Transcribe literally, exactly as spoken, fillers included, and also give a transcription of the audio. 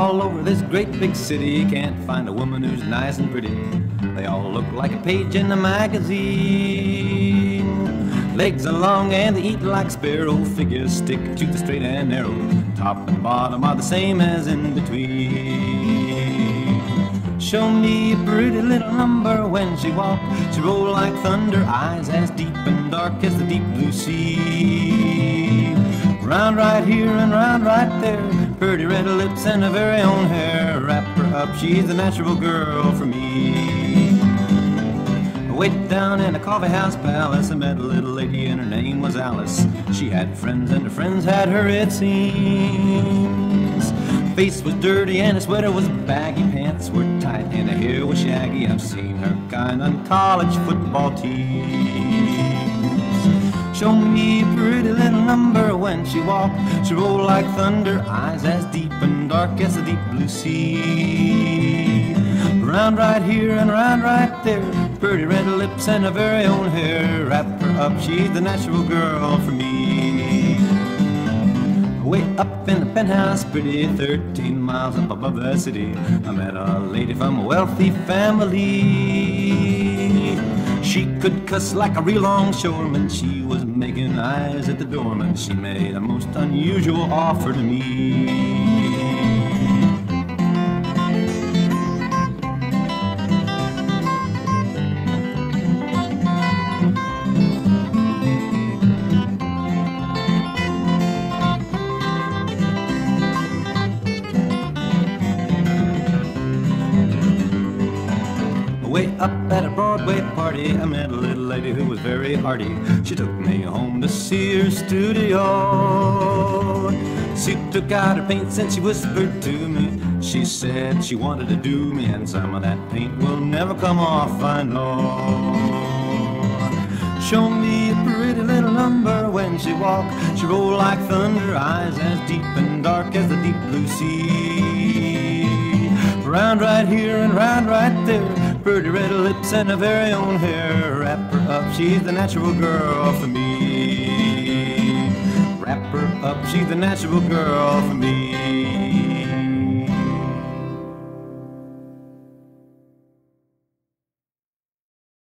All over this great big city, can't find a woman who's nice and pretty. They all look like a page in a magazine. Legs are long and they eat like sparrow. Figures stick to the straight and narrow. Top and bottom are the same as in between. Show me a pretty little number. When she walks, she roll like thunder. Eyes as deep and dark as the deep blue sea. Round right here and round right there. Pretty red lips and her very own hair. Wrap her up, she's the natural girl for me. Way down in a coffee house palace, I met a little lady and her name was Alice. She had friends and her friends had her, it seems. Face was dirty and her sweater was baggy. Pants were tight and her hair was shaggy. I've seen her kind on college football teams. Show me a pretty little number. When she walked, she rolled like thunder. Eyes as deep and dark as the deep blue sea. Round right here and round right there. Pretty red lips and her very own hair. Wrap her up, she's the natural girl for me. Way up in the penthouse, pretty thirteen miles up above the city, I met a lady from a wealthy family. She could cuss like a real longshoreman. She was making eyes at the doorman. She made a most unusual offer to me. Way up at a Broadway party, I met a little lady who was very hearty. She took me home to see her studio. She took out her paints and she whispered to me. She said she wanted to do me, and some of that paint will never come off, I know. Show me a pretty little number. When she walked, she rolled like thunder. Eyes as deep and dark as the deep blue sea. Round right here and round right there. Pretty red lips and her very own hair. Wrap her up, she's the natural girl for me. Wrap her up, she's the natural girl for me.